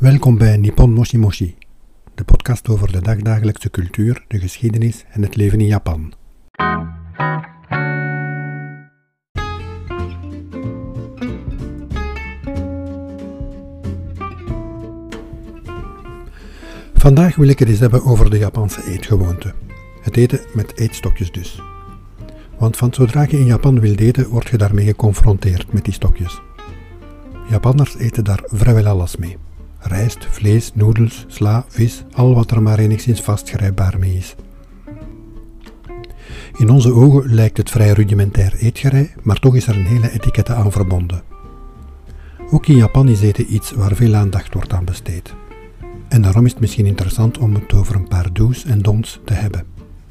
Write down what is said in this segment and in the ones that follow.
Welkom bij Nippon Moshi Moshi, de podcast over de dagdagelijkse cultuur, de geschiedenis en het leven in Japan. Vandaag wil ik het eens hebben over de Japanse eetgewoonte. Het eten met eetstokjes dus. Want van zodra je in Japan wilt eten, word je daarmee geconfronteerd met die stokjes. Japanners eten daar vrijwel alles mee. Rijst, vlees, noedels, sla, vis, al wat er maar enigszins vastgrijpbaar mee is. In onze ogen lijkt het vrij rudimentair eetgerei, maar toch is er een hele etikette aan verbonden. Ook in Japan is eten iets waar veel aandacht wordt aan besteed. En daarom is het misschien interessant om het over een paar do's en don'ts te hebben.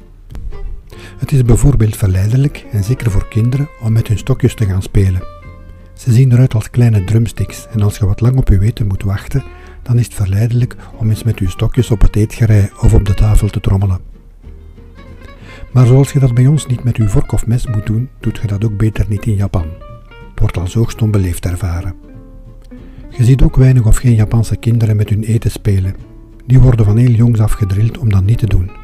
Het is bijvoorbeeld verleidelijk, en zeker voor kinderen, om met hun stokjes te gaan spelen. Ze zien eruit als kleine drumsticks en als je wat lang op je eten moet wachten, dan is het verleidelijk om eens met je stokjes op het eetgerei of op de tafel te trommelen. Maar zoals je dat bij ons niet met je vork of mes moet doen, doet je dat ook beter niet in Japan. Het wordt als hoogst onbeleefd ervaren. Je ziet ook weinig of geen Japanse kinderen met hun eten spelen. Die worden van heel jongs af gedrild om dat niet te doen.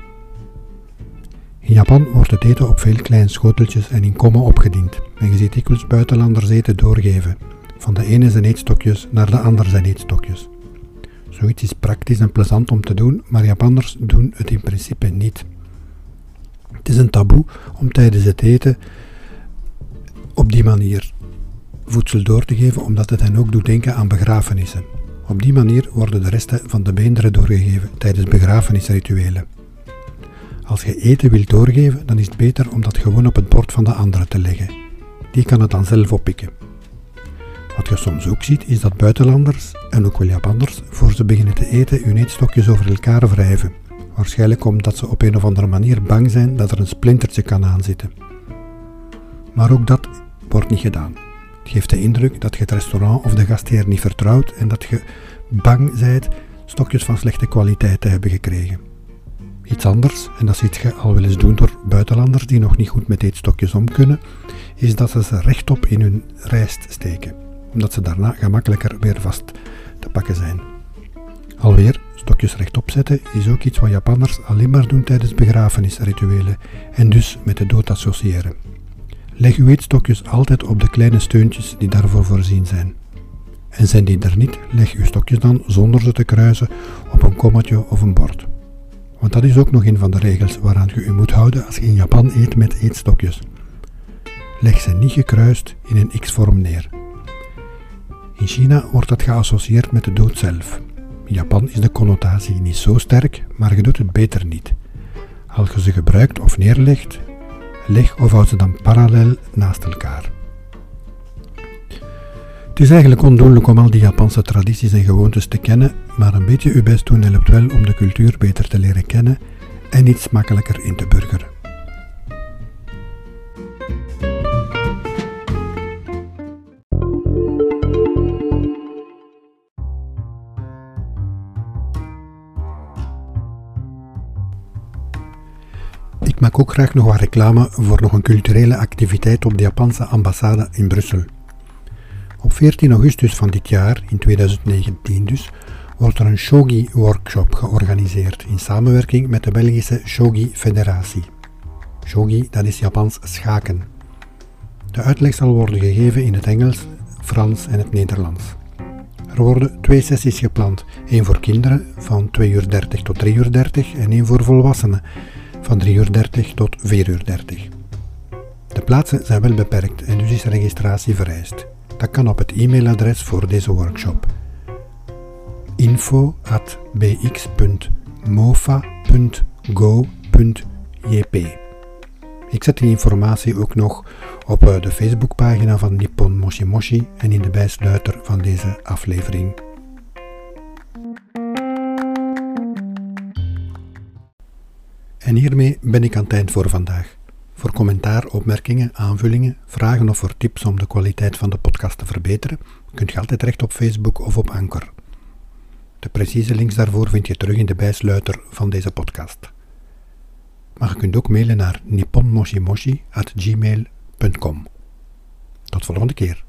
In Japan wordt het eten op veel kleine schoteltjes en in kommen opgediend. En je ziet dikwijls buitenlanders eten doorgeven. Van de ene zijn eetstokjes naar de ander zijn eetstokjes. Zoiets is praktisch en plezant om te doen, maar Japanners doen het in principe niet. Het is een taboe om tijdens het eten op die manier voedsel door te geven, omdat het hen ook doet denken aan begrafenissen. Op die manier worden de resten van de beenderen doorgegeven tijdens begrafenisrituelen. Als je eten wilt doorgeven, dan is het beter om dat gewoon op het bord van de andere te leggen. Die kan het dan zelf oppikken. Wat je soms ook ziet, is dat buitenlanders, en ook wel Japanners, voor ze beginnen te eten, hun eetstokjes over elkaar wrijven. Waarschijnlijk omdat ze op een of andere manier bang zijn dat er een splintertje kan aanzitten. Maar ook dat wordt niet gedaan. Het geeft de indruk dat je het restaurant of de gastheer niet vertrouwt en dat je bang bent stokjes van slechte kwaliteit te hebben gekregen. Iets anders, en dat ziet je al wel eens doen door buitenlanders die nog niet goed met eetstokjes om kunnen, is dat ze rechtop in hun rijst steken, omdat ze daarna gemakkelijker weer vast te pakken zijn. Alweer, stokjes rechtop zetten is ook iets wat Japanners alleen maar doen tijdens begrafenisrituelen en dus met de dood associëren. Leg uw eetstokjes altijd op de kleine steuntjes die daarvoor voorzien zijn. En zijn die er niet, leg uw stokjes dan, zonder ze te kruisen, op een kommetje of een bord. Want dat is ook nog een van de regels waaraan je u moet houden als je in Japan eet met eetstokjes. Leg ze niet gekruist in een X-vorm neer. In China wordt dat geassocieerd met de dood zelf. In Japan is de connotatie niet zo sterk, maar je doet het beter niet. Als je ze gebruikt of neerlegt, leg of houd ze dan parallel naast elkaar. Het is eigenlijk ondoenlijk om al die Japanse tradities en gewoontes te kennen, maar een beetje uw best doen helpt wel om de cultuur beter te leren kennen en iets makkelijker in te burgeren. Ik maak ook graag nog wat reclame voor nog een culturele activiteit op de Japanse ambassade in Brussel. Op 14 augustus van dit jaar, in 2019 dus, wordt er een shogi-workshop georganiseerd in samenwerking met de Belgische Shogi-federatie. Shogi, dat is Japans schaken. De uitleg zal worden gegeven in het Engels, Frans en het Nederlands. Er worden 2 sessies gepland, 1 voor kinderen van 2:30 tot 3:30 en 1 voor volwassenen van 3:30 tot 4:30. De plaatsen zijn wel beperkt en dus is registratie vereist. Dat kan op het e-mailadres voor deze workshop. info@bx.mofa.go.jp. Ik zet die informatie ook nog op de Facebookpagina van Nippon Moshi Moshi en in de bijsluiter van deze aflevering. En hiermee ben ik aan het eind voor vandaag. Voor commentaar, opmerkingen, aanvullingen, vragen of voor tips om de kwaliteit van de podcast te verbeteren, kunt je altijd terecht op Facebook of op Anchor. De precieze links daarvoor vind je terug in de bijsluiter van deze podcast. Maar je kunt ook mailen naar nipponmoshimoshi@gmail.com. Tot volgende keer.